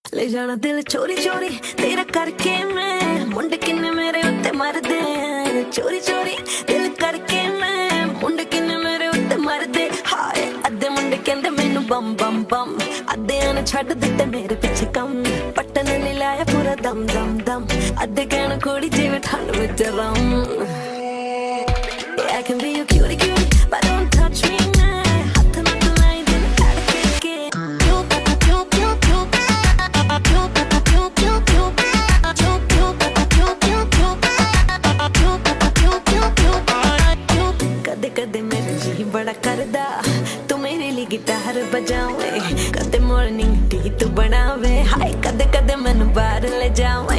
ले जाना दिल चोरी चोरी तेरा करके मैं मुंडे किन्ने मेरे उत्ते मरदे चोरी चोरी दिल करके मैं मुंडे किन्ने मेरे उत्ते मरदे हाय अद्धे मुंडे कहंदे मैनू बम बम बम अद्धेयां ने छड्ड दित्ते मेरे पिछे कम पट्टन ने लाया पूरा दम दम दम अद्धे कहण कुड़ी जिवें ठंड विच रम I can be your cutie cutie but don't touch me now हत्थ ना तलाई दिल धड़के कदे कदे मेरा जी बड़ा करदा तू मेरे लिए गिटार बजावे कदे मॉर्निंग टी तू बनावे हाय कदे कदे मैनू बाहर ले जावे